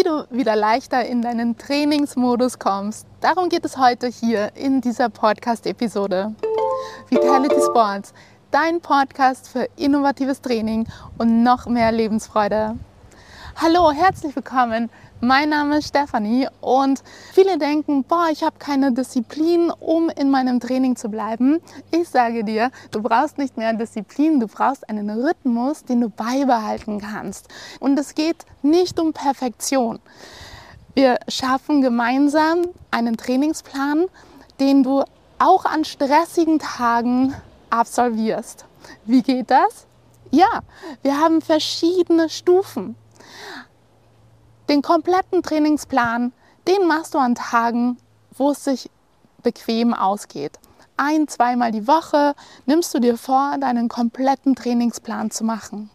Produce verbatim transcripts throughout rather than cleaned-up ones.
du wieder leichter in deinen Trainingsmodus kommst. Darum geht es heute hier in dieser Podcast-Episode. Vitality Sports, dein Podcast für innovatives Training und noch mehr Lebensfreude. Hallo, herzlich willkommen. Mein Name ist Stefanie und viele denken, boah, ich habe keine Disziplin, um in meinem Training zu bleiben. Ich sage dir, du brauchst nicht mehr Disziplin, du brauchst einen Rhythmus, den du beibehalten kannst. Und es geht nicht um Perfektion. Wir schaffen gemeinsam einen Trainingsplan, den du auch an stressigen Tagen absolvierst. Wie geht das? Ja, wir haben verschiedene Stufen. Den kompletten Trainingsplan, den machst du an Tagen, wo es sich bequem ausgeht. Ein-, zweimal die Woche nimmst du dir vor, deinen kompletten Trainingsplan zu machen.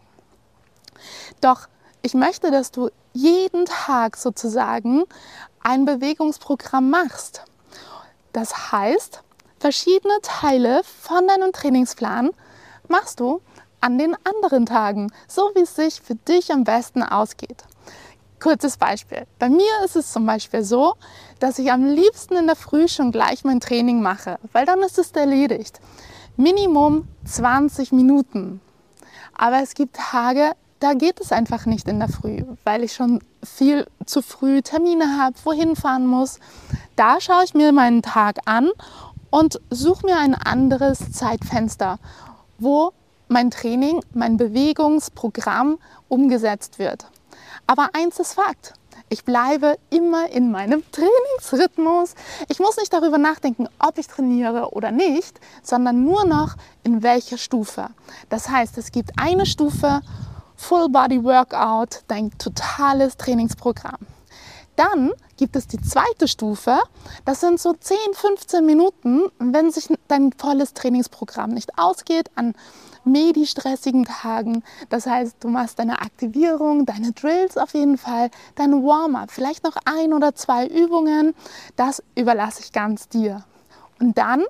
Doch ich möchte, dass du jeden Tag sozusagen ein Bewegungsprogramm machst. Das heißt, verschiedene Teile von deinem Trainingsplan machst du an den anderen Tagen, so wie es sich für dich am besten ausgeht. Kurzes Beispiel. Bei mir ist es zum Beispiel so, dass ich am liebsten in der Früh schon gleich mein Training mache, weil dann ist es erledigt. Minimum zwanzig Minuten. Aber es gibt Tage, da geht es einfach nicht in der Früh, weil ich schon viel zu früh Termine habe, wohin fahren muss. Da schaue ich mir meinen Tag an und suche mir ein anderes Zeitfenster, wo mein Training, mein Bewegungsprogramm umgesetzt wird. Aber eins ist Fakt, ich bleibe immer in meinem Trainingsrhythmus. Ich muss nicht darüber nachdenken, ob ich trainiere oder nicht, sondern nur noch in welcher Stufe. Das heißt, es gibt eine Stufe, Full Body Workout, dein totales Trainingsprogramm. Dann gibt es die zweite Stufe, das sind so zehn, fünfzehn Minuten, wenn sich dein volles Trainingsprogramm nicht ausgeht an medi-stressigen Tagen. Das heißt, du machst deine Aktivierung, deine Drills auf jeden Fall, dein Warm-up, vielleicht noch ein oder zwei Übungen. Das überlasse ich ganz dir. Und dann,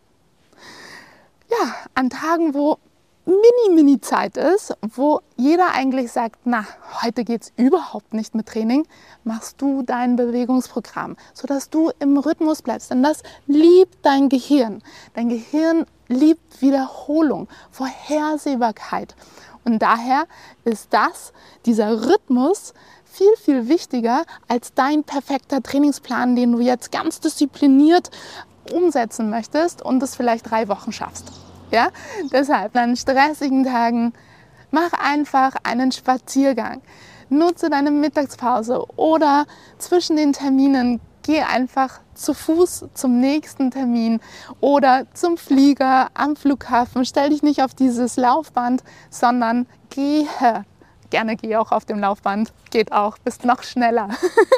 ja, an Tagen, wo Mini-Mini-Zeit ist, wo jeder eigentlich sagt, na, heute geht es überhaupt nicht mit Training, machst du dein Bewegungsprogramm, sodass du im Rhythmus bleibst. Denn das liebt dein Gehirn. Dein Gehirn liebt Wiederholung, Vorhersehbarkeit. Und daher ist das, dieser Rhythmus, viel, viel wichtiger als dein perfekter Trainingsplan, den du jetzt ganz diszipliniert umsetzen möchtest und es vielleicht drei Wochen schaffst. Ja? Deshalb an stressigen Tagen mach einfach einen Spaziergang. Nutze deine Mittagspause oder zwischen den Terminen geh einfach zu Fuß zum nächsten Termin oder zum Flieger am Flughafen. Stell dich nicht auf dieses Laufband, sondern gehe. Gerne gehe auch auf dem Laufband, geht auch, bist noch schneller.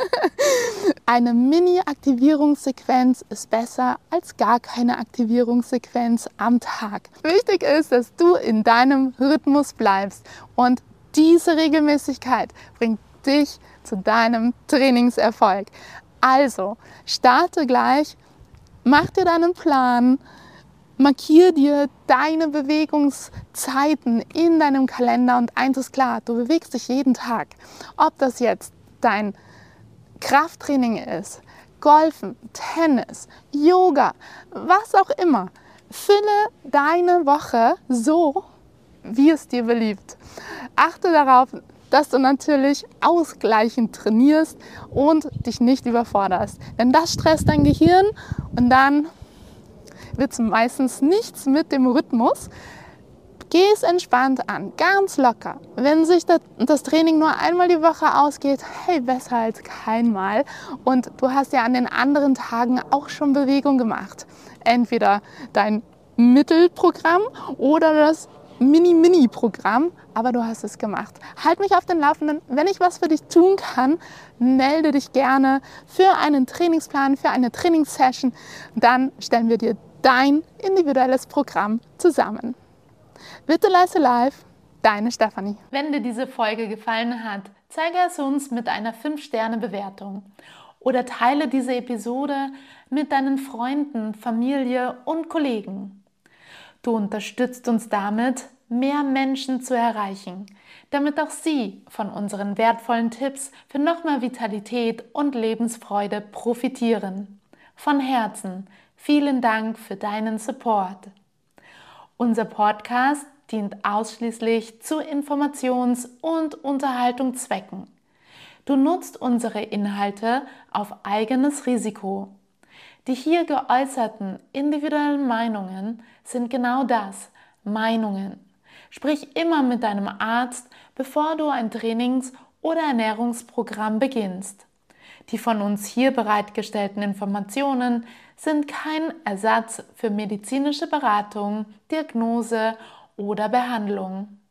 Eine Mini-Aktivierungssequenz ist besser als gar keine Aktivierungssequenz am Tag. Wichtig ist, dass du in deinem Rhythmus bleibst und diese Regelmäßigkeit bringt dich zu deinem Trainingserfolg. Also, starte gleich, mach dir deinen Plan, markiere dir deine Bewegungszeiten in deinem Kalender und eins ist klar, du bewegst dich jeden Tag. Ob das jetzt dein Krafttraining ist, Golfen, Tennis, Yoga, was auch immer. Fülle deine Woche so, wie es dir beliebt. Achte darauf, dass du natürlich ausgleichend trainierst und dich nicht überforderst. Denn das stresst dein Gehirn und dann wird es meistens nichts mit dem Rhythmus. Geh es entspannt an, ganz locker. Wenn sich das Training nur einmal die Woche ausgeht, hey, besser als keinmal. Und du hast ja an den anderen Tagen auch schon Bewegung gemacht. Entweder dein Mittelprogramm oder das Mini-Mini-Programm, aber du hast es gemacht. Halt mich auf den Laufenden. Wenn ich was für dich tun kann, melde dich gerne für einen Trainingsplan, für eine Trainingssession. Dann stellen wir dir dein individuelles Programm zusammen. Vitalize Life, deine Stefanie. Wenn dir diese Folge gefallen hat, zeige es uns mit einer fünf Sterne Bewertung oder teile diese Episode mit deinen Freunden, Familie und Kollegen. Du unterstützt uns damit, mehr Menschen zu erreichen, damit auch Sie von unseren wertvollen Tipps für noch mehr Vitalität und Lebensfreude profitieren. Von Herzen vielen Dank für deinen Support. Unser Podcast dient ausschließlich zu Informations- und Unterhaltungszwecken. Du nutzt unsere Inhalte auf eigenes Risiko. Die hier geäußerten individuellen Meinungen sind genau das, Meinungen. Sprich immer mit deinem Arzt, bevor du ein Trainings- oder Ernährungsprogramm beginnst. Die von uns hier bereitgestellten Informationen sind kein Ersatz für medizinische Beratung, Diagnose oder Behandlung.